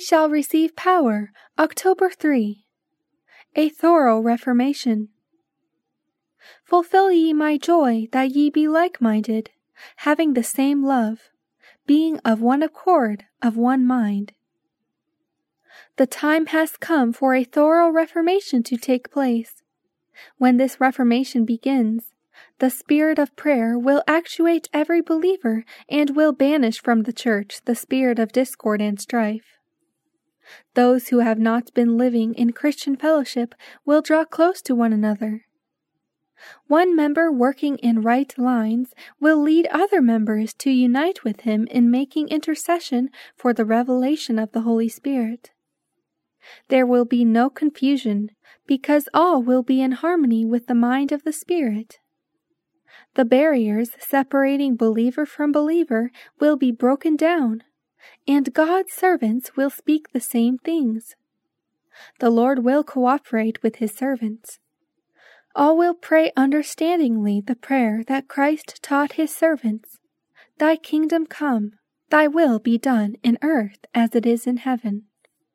shall receive power, October 3. A thorough reformation. Fulfill ye my joy, that ye be like-minded, having the same love, being of one accord, of one mind. The time has come for a thorough reformation to take place. When this reformation begins, the spirit of prayer will actuate every believer and will banish from the church the spirit of discord and strife. Those who have not been living in Christian fellowship will draw close to one another. One member working in right lines will lead other members to unite with him in making intercession for the revelation of the Holy Spirit. There will be no confusion, because all will be in harmony with the mind of the Spirit. The barriers separating believer from believer will be broken down, and God's servants will speak the same things. The Lord will cooperate with his servants. All will pray understandingly the prayer that Christ taught his servants, "Thy kingdom come, thy will be done in earth as it is in heaven."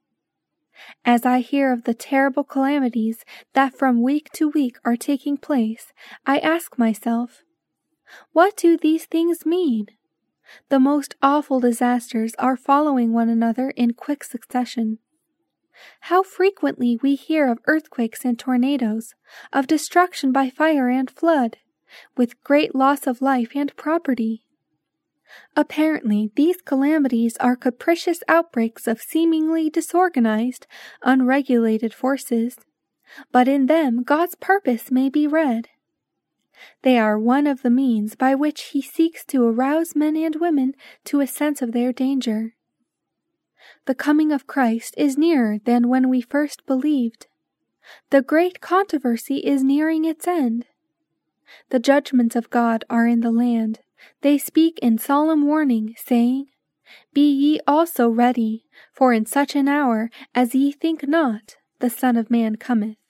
As I hear of the terrible calamities that from week to week are taking place, I ask myself, what do these things mean? The most awful disasters are following one another in quick succession. How frequently we hear of earthquakes and tornadoes, of destruction by fire and flood, with great loss of life and property. Apparently, these calamities are capricious outbreaks of seemingly disorganized, unregulated forces, but in them God's purpose may be read. They are one of the means by which he seeks to arouse men and women to a sense of their danger. The coming of Christ is nearer than when we first believed. The great controversy is nearing its end. The judgments of God are in the land. They speak in solemn warning, saying, "Be ye also ready, for in such an hour as ye think not, the Son of Man cometh."